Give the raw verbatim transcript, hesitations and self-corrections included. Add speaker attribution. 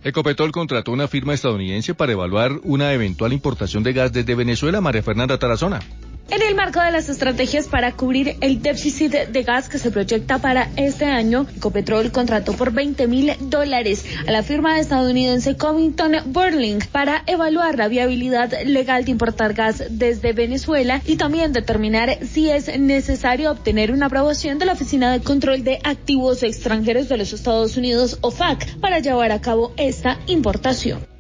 Speaker 1: Ecopetrol contrató una firma estadounidense para evaluar una eventual importación de gas desde Venezuela. María Fernanda Tarazona.
Speaker 2: En el marco de las estrategias para cubrir el déficit de gas que se proyecta para este año, Ecopetrol contrató por veinte mil dólares a la firma estadounidense Covington Burling para evaluar la viabilidad legal de importar gas desde Venezuela y también determinar si es necesario obtener una aprobación de la Oficina de Control de Activos Extranjeros de los Estados Unidos, O F A C, para llevar a cabo esta importación.